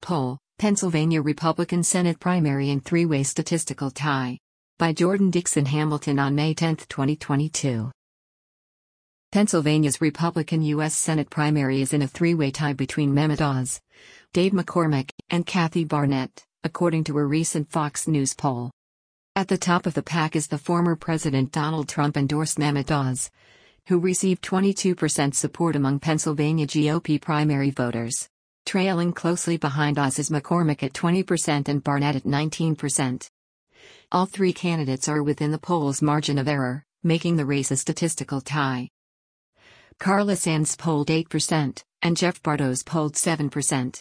poll, Pennsylvania Republican Senate primary and three-way statistical tie. By Jordan Dixon Hamilton on May 10, 2022. Pennsylvania's Republican U.S. Senate primary is in a three-way tie between Mehmet Oz, Dave McCormick, and Kathy Barnett, according to a recent Fox News poll. At the top of the pack is the former President Donald Trump-endorsed Mehmet Oz, who received 22% support among Pennsylvania GOP primary voters. Trailing closely behind Oz is McCormick at 20% and Barnett at 19%. All three candidates are within the poll's margin of error, making the race a statistical tie. Carla Sands polled 8%, and Jeff Bartos polled 7%.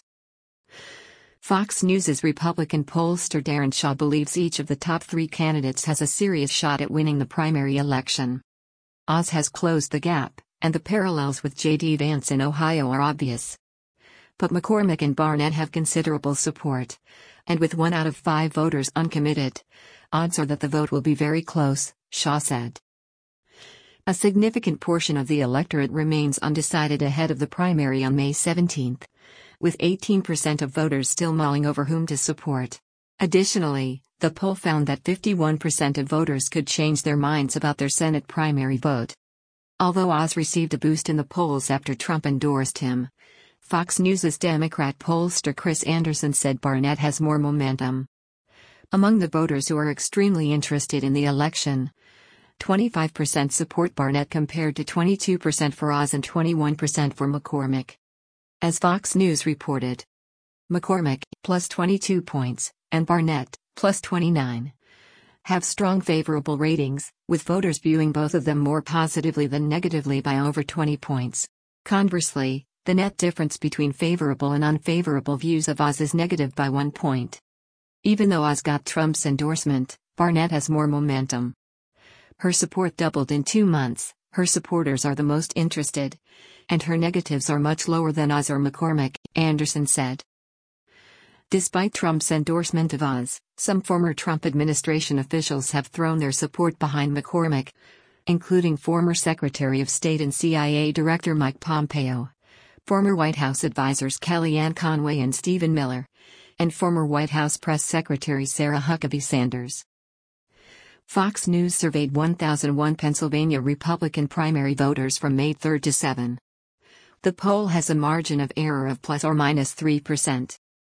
Fox News' Republican pollster Darren Shaw believes each of the top three candidates has a serious shot at winning the primary election. Oz has closed the gap, and the parallels with J.D. Vance in Ohio are obvious. But McCormick and Barnett have considerable support, and with 1 out of 5 voters uncommitted, odds are that the vote will be very close, Shaw said. A significant portion of the electorate remains undecided ahead of the primary on May 17, with 18% of voters still mulling over whom to support. Additionally, the poll found that 51% of voters could change their minds about their Senate primary vote. Although Oz received a boost in the polls after Trump endorsed him, Fox News' Democrat pollster Chris Anderson said Barnett has more momentum. Among the voters who are extremely interested in the election, 25% support Barnett compared to 22% for Oz and 21% for McCormick. As Fox News reported, McCormick, plus 22 points, and Barnett, plus 29, have strong favorable ratings, with voters viewing both of them more positively than negatively by over 20 points. Conversely, the net difference between favorable and unfavorable views of Oz is negative by 1 point. Even though Oz got Trump's endorsement, Barnett has more momentum. Her support doubled in 2 months, her supporters are the most interested, and her negatives are much lower than Oz or McCormick, Anderson said. Despite Trump's endorsement of Oz, some former Trump administration officials have thrown their support behind McCormick, including former Secretary of State and CIA Director Mike Pompeo, former White House advisors Kellyanne Conway and Stephen Miller, and former White House Press Secretary Sarah Huckabee Sanders. Fox News surveyed 1,001 Pennsylvania Republican primary voters from May 3 to 7. The poll has a margin of error of plus or minus 3%.